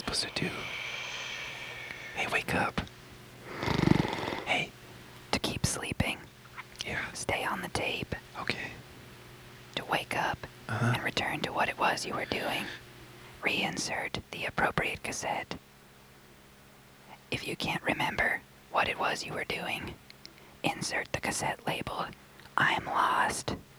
supposed to do? Hey, wake up. Hey. To keep sleeping, Yeah. stay on the tape. Okay. To wake up Uh-huh. and return to what it was you were doing, reinsert the appropriate cassette. If you can't remember what it was you were doing, insert the cassette labeled, "I'm lost."